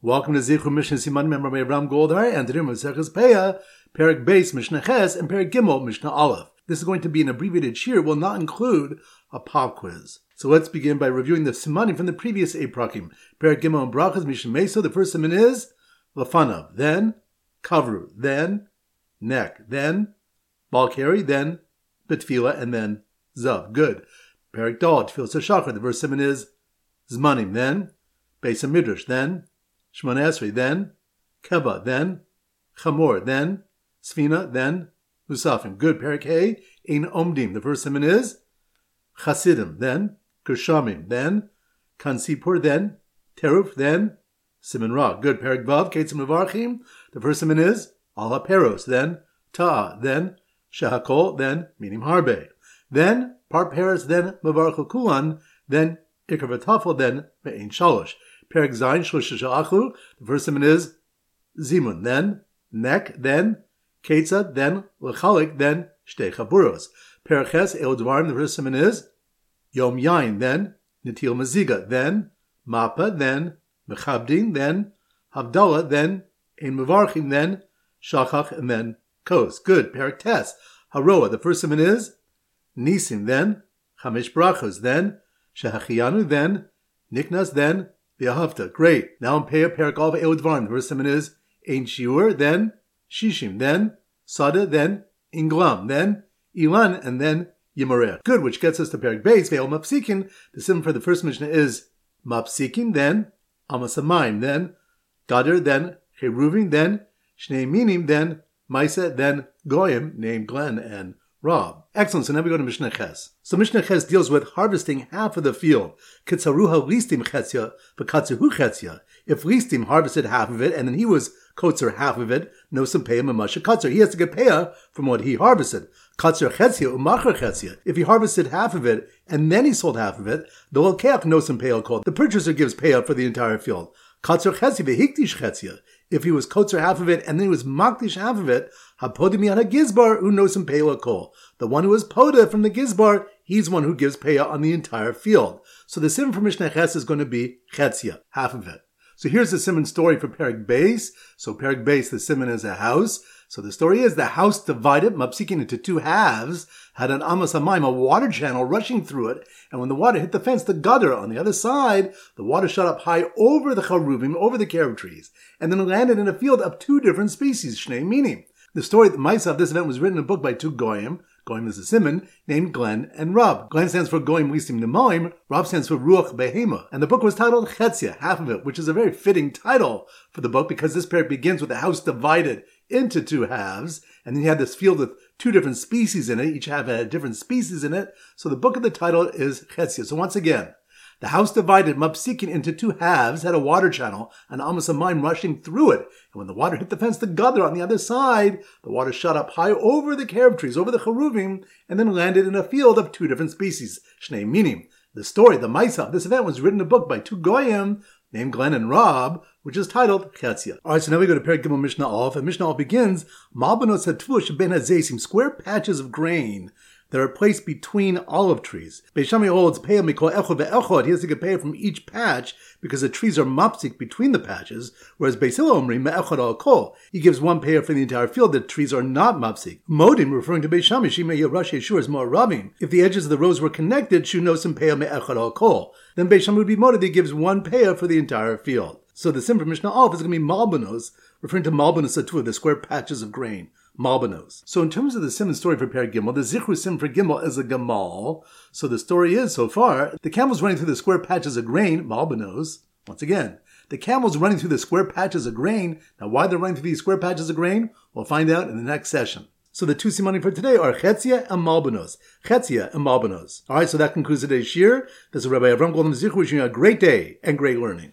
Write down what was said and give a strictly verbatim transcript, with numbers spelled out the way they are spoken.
Welcome to Zichru Mishnah Siman Member by Ram Goldhar and today Maseches Peah, Perek Beis Mishnah Ches and Perek Gimel Mishnah Aleph. This is going to be an abbreviated shir. It will not include a pop quiz. So let's begin by reviewing the simanim from the previous eight prakim. Perek Gimel and Brachas Mishnah Meso. The first siman is Lefanav, then Kavru, then Neck, then Balkari, then Betfila, and then Zav. Good. Perek Dal, Tfilas HaShachar. The first siman is Zmanim, then Beis HaMidrash, then Shmona Esrei, then Keva, then Chamor, then Sfina, then Musafim. Good. Perek Hey, Ein Omdim. The first siman is Chasidim, then Gershamim, then Kansipur, then Teruf, then Siman Ra. Good. Perek Vav, Ketzim Mevarchim. The first siman is Al HaPeros, then Ta'a, then Shehakol, then Minim Harbe. Then Par Peres, then Mevarchel Kulan, then Ikar V'Tafel, then Me'ein Shalosh. Perek Zayin Shlosh Sha'achlu. The first siman is Zimun, then Nek, then Ketzad, then Lechalik, then Shtei Chaburos. Perek Ches El Dvarim. The first siman is Yom Yain, then Nitil Maziga, then Mappa, then Mechabdin, then Havdalah, then Ein Mevarchim, then Shachach, and then Kos. Good. Perek Tes Haroa. The first siman is Nisim, then Chamish Brachos, then Shehachiyanu, then Niknas, then V'ahavta. Great. Now in Peah, Perek Alva El Dvarim. The first siman is Ein Shiur, then Shishim, then Sada, then Inglam, then Ilan, and then Yimareh. Good, which gets us to Perek Beis, Ve'el Mapsikin. The sim for the first Mishnah is Mapsikin, then Amasamayim, then Gadar, then Cheruvim, then Shnei Minim, then Maisa, then Goyim, named Glenn and Rob. Excellent. So now we go to Mishnah Ches. So Mishnah Ches deals with harvesting half of the field. Kitzaruha listim chetzia, v'katzuhu chetzia. If listim harvested half of it, and then he was kotzer half of it, no some peah mamasha katzer. He has to get peah from what he harvested. Katzer chetzia umacher chetzia. If he harvested half of it, and then he sold half of it, the lokeach no some peah called. The purchaser gives peah for the entire field. Katzer chetzia v'hiktish chetzia. If he was kotzer half of it, and then he was makdish half of it, hapodim yad hagizbar unosem peah kol. The one who is poda from the gizbar, he's one who gives peah on the entire field. So the sim for Mishnah Ches is going to be chetzia, half of it. So here's the simon story for Perek Beis. So Perek Beis, the simon is a house. So the story is the house divided, mapsikin, into two halves, had an amas hamayim, a water channel rushing through it, and when the water hit the fence, the gutter on the other side, the water shot up high over the charuvim, over the carob trees, and then it landed in a field of two different species, shnei minim. The story, the Maisa of this event was written in a book by two goyim. Goyim is a simon, named Glenn and Rob. Glenn stands for Goyim Listim Nemoim, Rob stands for Ruach Behema. And the book was titled Chetzia, half of it, which is a very fitting title for the book because this pair begins with the house divided into two halves, and then you had this field with two different species in it. Each half had a different species in it. So the book of the title is Chetzia. So once again, the house divided, mapsikin, into two halves, had a water channel, an amas hamayim rushing through it. And when the water hit the fence, the gutter on the other side, the water shot up high over the carob trees, over the charuvim, and then landed in a field of two different species, shnei minim. The story, the Maisa of this event, was written in a book by two goyim named Glenn and Rob, which is titled Chetzia. All right, so now we go to Perek Gimel Mishnah Aleph, and Mishnah Aleph begins, Malbanos hatvush ben hazesim, square patches of grain that are placed between olive trees. Beis Shammai holds peah mikol echod ve'echod. He has to get peah from each patch because the trees are mopsik between the patches, whereas Beis Hillel omri me'echod al kol. He gives one peah for the entire field. The trees are not mopsik. Modim, referring to Beis Shammai, shimei yerash yeshur is more rabim. If the edges of the rows were connected, shu nosim peah me'echod al kol. Then Beis Shammai would be modim. He gives one peah for the entire field. So the sim for Mishnah Aleph is going to be malbanos, referring to malbanos atur, the square patches of grain. Malbanos. So in terms of the sim and story for Perek Gimel, the Zichru sim for Gimel is a Gamal. So the story is, so far, the camel's running through the square patches of grain, Malbanos. Once again, the camel's running through the square patches of grain. Now why they're running through these square patches of grain, we'll find out in the next session. So the two simanim for today are Chetzia and Malbanos. Chetzia and Malbanos. Alright, so that concludes today's shir. This is Rabbi Avram Goldman Zichru wishing you a great day and great learning.